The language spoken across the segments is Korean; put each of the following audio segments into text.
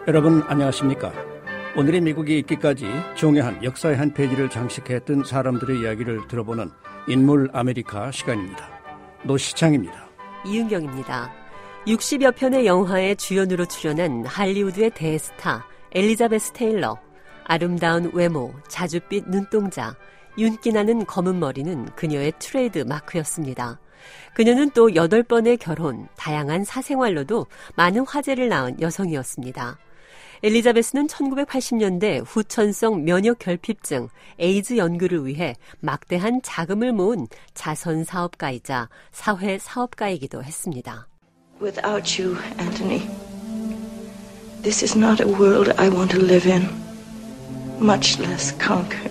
여러분 안녕하십니까? 오늘의 미국이 있기까지 중요한 역사의 한 페이지를 장식했던 사람들의 이야기를 들어보는 인물 아메리카 시간입니다. 노시창입니다. 이은경입니다. 60여 편의 영화에 주연으로 출연한 할리우드의 대스타 엘리자베스 테일러. 아름다운 외모, 자줏빛 눈동자, 윤기 나는 검은 머리는 그녀의 트레이드 마크였습니다. 그녀는 또 8번의 결혼, 다양한 사생활로도 많은 화제를 낳은 여성이었습니다. 엘리자베스는 1980년대 후천성 면역 결핍증, 에이즈 연구를 위해 막대한 자금을 모은 자선 사업가이자 사회 사업가이기도 했습니다. Without you, Anthony, this is not a world I want to live in, much less conquer.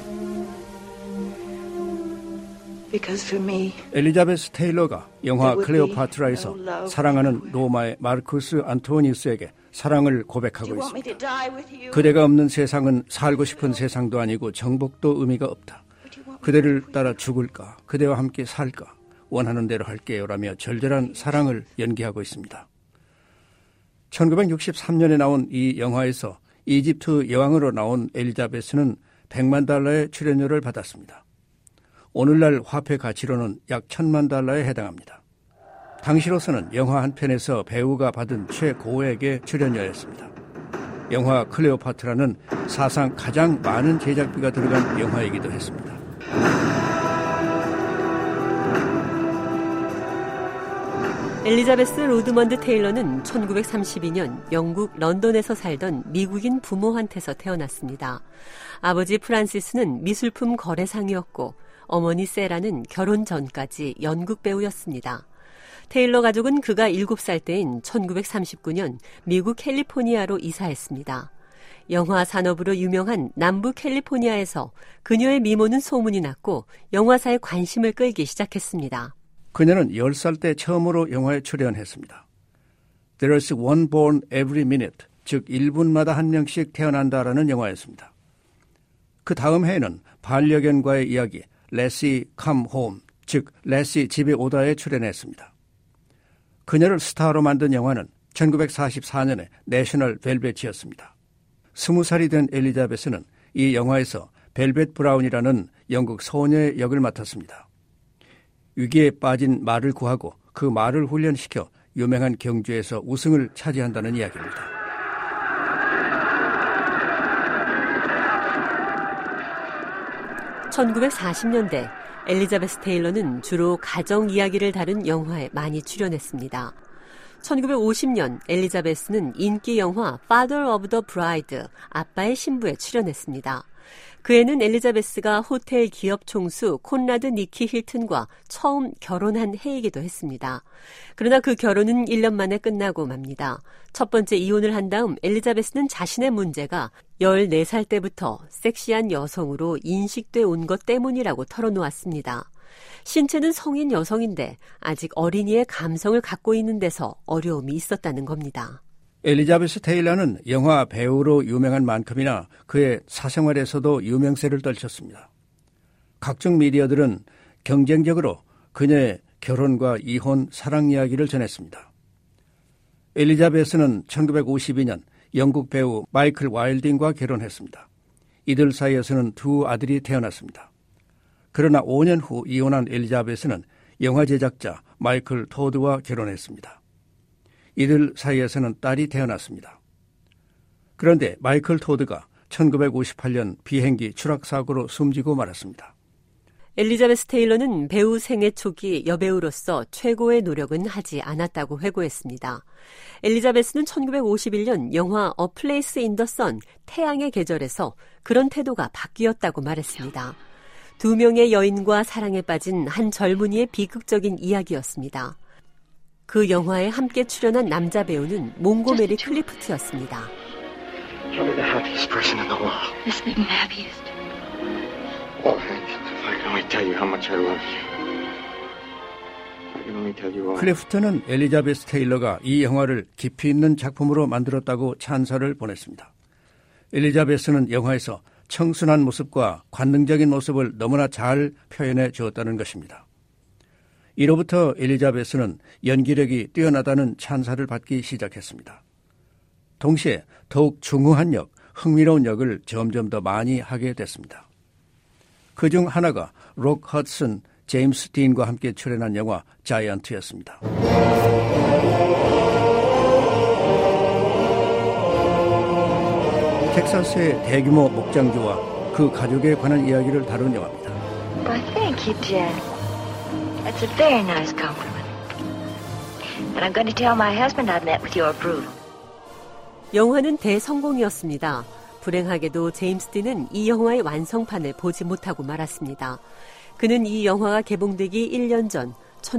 Because for me, 엘리자베스 테일러가 영화 클레오파트라에서 사랑하는 로마의 마르쿠스 안토니우스에게 사랑을 고백하고 있습니다. 그대가 없는 세상은 살고 싶은 세상도 아니고 정복도 의미가 없다. 그대를 따라 죽을까? 그대와 함께 살까? 원하는 대로 할게요라며 절절한 사랑을 연기하고 있습니다. 1963년에 나온 이 영화에서 이집트 여왕으로 나온 엘리자베스는 $1,000,000의 출연료를 받았습니다. 오늘날 화폐 가치로는 약 $10,000,000에 해당합니다. 당시로서는 영화 한 편에서 배우가 받은 최고액의 출연료였습니다. 영화 클레오파트라는 사상 가장 많은 제작비가 들어간 영화이기도 했습니다. 엘리자베스 로드먼드 테일러는 1932년 영국 런던에서 살던 미국인 부모한테서 태어났습니다. 아버지 프란시스는 미술품 거래상이었고 어머니 세라는 결혼 전까지 연극 배우였습니다. 테일러 가족은 그가 7살 때인 1939년 미국 캘리포니아로 이사했습니다. 영화 산업으로 유명한 남부 캘리포니아에서 그녀의 미모는 소문이 났고 영화사에 관심을 끌기 시작했습니다. 그녀는 10살 때 처음으로 영화에 출연했습니다. There's one born every minute, 즉 1분마다 한 명씩 태어난다라는 영화였습니다. 그 다음 해에는 반려견과의 이야기 레시 컴 홈, 즉 레시 집에 오다에 출연했습니다. 그녀를 스타로 만든 영화는 1944년에 내셔널 벨벳이었습니다. 20살이 된 엘리자베스는 이 영화에서 벨벳 브라운이라는 영국 소녀의 역을 맡았습니다. 위기에 빠진 말을 구하고 그 말을 훈련시켜 유명한 경주에서 우승을 차지한다는 이야기입니다. (1940년대) 엘리자베스 테일러는 주로 가정 이야기를 다룬 영화에 많이 출연했습니다. 1950년 엘리자베스는 인기 영화 Father of the Bride, 아빠의 신부에 출연했습니다. 그에는 엘리자베스가 호텔 기업 총수 콘라드 니키 힐튼과 처음 결혼한 해이기도 했습니다. 그러나 그 결혼은 1년 만에 끝나고 맙니다. 첫 번째 이혼을 한 다음 엘리자베스는 자신의 문제가 14살 때부터 섹시한 여성으로 인식돼 온 것 때문이라고 털어놓았습니다. 신체는 성인 여성인데 아직 어린이의 감성을 갖고 있는 데서 어려움이 있었다는 겁니다. 엘리자베스 테일러는 영화 배우로 유명한 만큼이나 그의 사생활에서도 유명세를 떨쳤습니다. 각종 미디어들은 경쟁적으로 그녀의 결혼과 이혼, 사랑 이야기를 전했습니다. 엘리자베스는 1952년 영국 배우 마이클 와일딩과 결혼했습니다. 이들 사이에서는 2 아들이 태어났습니다. 그러나 5년 후 이혼한 엘리자베스는 영화 제작자 마이클 토드와 결혼했습니다. 이들 사이에서는 딸이 태어났습니다. 그런데 마이클 토드가 1958년 비행기 추락사고로 숨지고 말았습니다. 엘리자베스 테일러는 배우 생애 초기 여배우로서 최고의 노력은 하지 않았다고 회고했습니다. 엘리자베스는 1951년 영화 A Place in the Sun, 태양의 계절에서 그런 태도가 바뀌었다고 말했습니다. 2명의 여인과 사랑에 빠진 한 젊은이의 비극적인 이야기였습니다. 그 영화에 함께 출연한 남자 배우는 몽고메리 클리프트였습니다. You're the happiest person in the world. Yes, I'm the happiest. Well, if I can only tell you how much I love you. 클리프트는 엘리자베스 테일러가 이 영화를 깊이 있는 작품으로 만들었다고 찬사를 보냈습니다. 엘리자베스는 영화에서 청순한 모습과 관능적인 모습을 너무나 잘 표현해 주었다는 것입니다. 이로부터 엘리자베스는 연기력이 뛰어나다는 찬사를 받기 시작했습니다. 동시에 더욱 중후한 역, 흥미로운 역을 점점 더 많이 하게 됐습니다. 그중 하나가 록 허드슨, 제임스 딘과 함께 출연한 영화 자이언트였습니다. 텍사스의 대규모 목장주와 그 가족에 관한 이야기를 다룬 영화입니다. Well, thank you, Jack. That's a very nice compliment. And I'm going to tell my husband I've met with your approval. 영화는 대성공이었습니다. 불행하게도 제임스 딘은 이 영화의 완성판을 보지 못하고 말았습니다. 그는 이 영화가 개봉되기 1년 전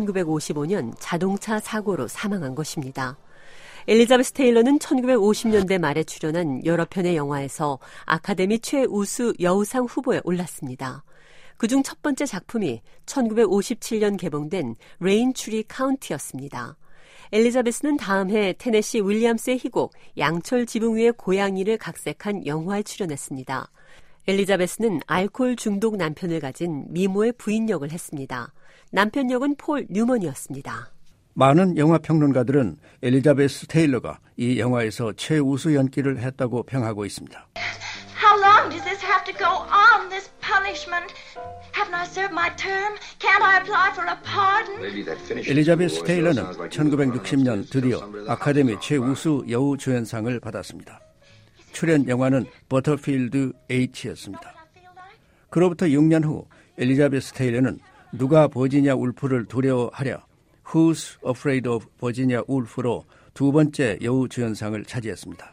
1955년 자동차 사고로 사망한 것입니다. 엘리자베스 테일러는 1950년대 말에 출연한 여러 편의 영화에서 아카데미 최우수 여우상 후보에 올랐습니다. 그중 첫 번째 작품이 1957년 개봉된 레인트리 카운티였습니다. 엘리자베스는 다음 해 테네시 윌리엄스의 희곡 양철 지붕 위의 고양이를 각색한 영화에 출연했습니다. 엘리자베스는 알코올 중독 남편을 가진 미모의 부인 역을 했습니다. 남편 역은 폴 뉴먼이었습니다. 많은 영화 평론가들은 엘리자베스 테일러가 이 영화에서 최우수 연기를 했다고 평하고 있습니다. How long does this have to go on, this punishment? Haven't I served my term? Can't I apply for a pardon? 엘리자베스 테일러는 1960년 드디어 아카데미 최우수 여우 주연상을 받았습니다. 출연 영화는 버터필드 H였습니다. 그로부터 6년 후 엘리자베스 테일러는 누가 버지니아 울프를 두려워하랴 Who's Afraid of Virginia Woolf로 두 번째 여우 주연상을 차지했습니다.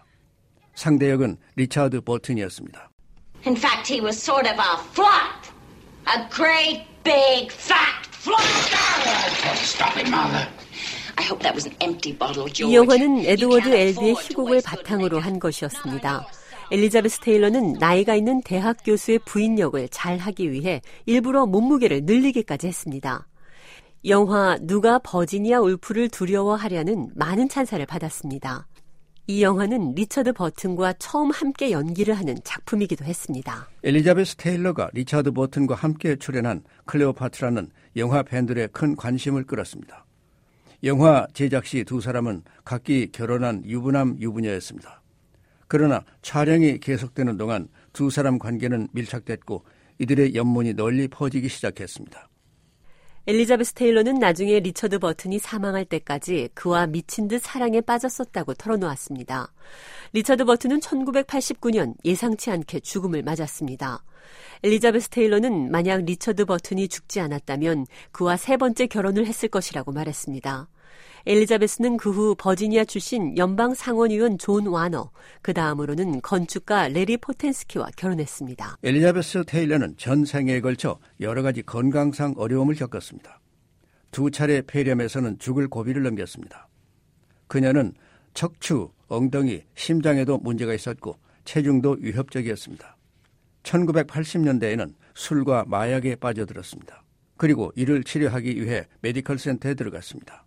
상대역은 리차드 버튼이었습니다. In fact, he was sort of a flop. A great, big, fat flop. Stop it, Mother. I hope that was an empty bottle, George. 이 영화는 에드워드 엘비의 희곡을 바탕으로 한 것이었습니다. 엘리자베스 테일러는 나이가 있는 대학 교수의 부인 역을 잘 하기 위해 일부러 몸무게를 늘리기까지 했습니다. 영화 누가 버지니아 울프를 두려워하랴는 많은 찬사를 받았습니다. 이 영화는 리처드 버튼과 처음 함께 연기를 하는 작품이기도 했습니다. 엘리자베스 테일러가 리처드 버튼과 함께 출연한 클레오파트라는 영화 팬들의 큰 관심을 끌었습니다. 영화 제작 시 두 사람은 각기 결혼한 유부남 유부녀였습니다. 그러나 촬영이 계속되는 동안 두 사람 관계는 밀착됐고 이들의 연문이 널리 퍼지기 시작했습니다. 엘리자베스 테일러는 나중에 리처드 버튼이 사망할 때까지 그와 미친 듯 사랑에 빠졌었다고 털어놓았습니다. 리처드 버튼은 1989년 예상치 않게 죽음을 맞았습니다. 엘리자베스 테일러는 만약 리처드 버튼이 죽지 않았다면 그와 세 번째 결혼을 했을 것이라고 말했습니다. 엘리자베스는 그 후 버지니아 출신 연방 상원의원 존 와너, 그 다음으로는 건축가 레리 포텐스키와 결혼했습니다. 엘리자베스 테일러는 전생에 걸쳐 여러 가지 건강상 어려움을 겪었습니다. 두 차례 폐렴에서는 죽을 고비를 넘겼습니다. 그녀는 척추, 엉덩이, 심장에도 문제가 있었고 체중도 위협적이었습니다. 1980년대에는 술과 마약에 빠져들었습니다. 그리고 이를 치료하기 위해 메디컬 센터에 들어갔습니다.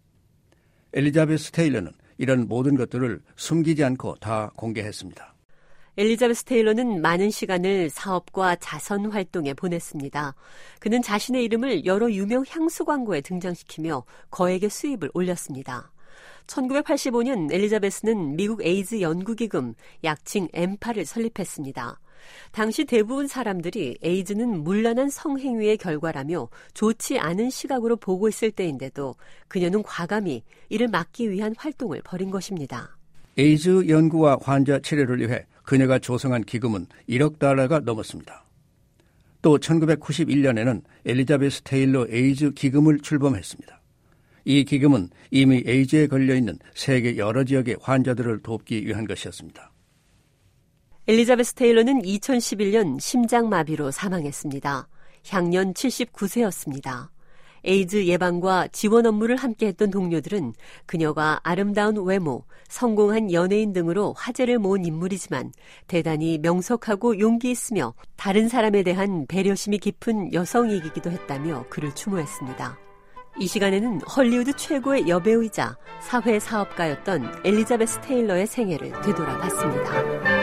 엘리자베스 테일러는 이런 모든 것들을 숨기지 않고 다 공개했습니다. 엘리자베스 테일러는 많은 시간을 사업과 자선 활동에 보냈습니다. 그는 자신의 이름을 여러 유명 향수 광고에 등장시키며 거액의 수입을 올렸습니다. 1985년 엘리자베스는 미국 에이즈 연구기금, 약칭 엠파를 설립했습니다. 당시 대부분 사람들이 에이즈는 문란한 성행위의 결과라며 좋지 않은 시각으로 보고 있을 때인데도 그녀는 과감히 이를 막기 위한 활동을 벌인 것입니다. 에이즈 연구와 환자 치료를 위해 그녀가 조성한 기금은 1억 달러가 넘었습니다. 또 1991년에는 엘리자베스 테일러 에이즈 기금을 출범했습니다. 이 기금은 이미 에이즈에 걸려있는 세계 여러 지역의 환자들을 돕기 위한 것이었습니다. 엘리자베스 테일러는 2011년 심장마비로 사망했습니다. 향년 79세였습니다. 에이즈 예방과 지원 업무를 함께했던 동료들은 그녀가 아름다운 외모, 성공한 연예인 등으로 화제를 모은 인물이지만 대단히 명석하고 용기 있으며 다른 사람에 대한 배려심이 깊은 여성이기도 했다며 그를 추모했습니다. 이 시간에는 헐리우드 최고의 여배우이자 사회사업가였던 엘리자베스 테일러의 생애를 되돌아봤습니다.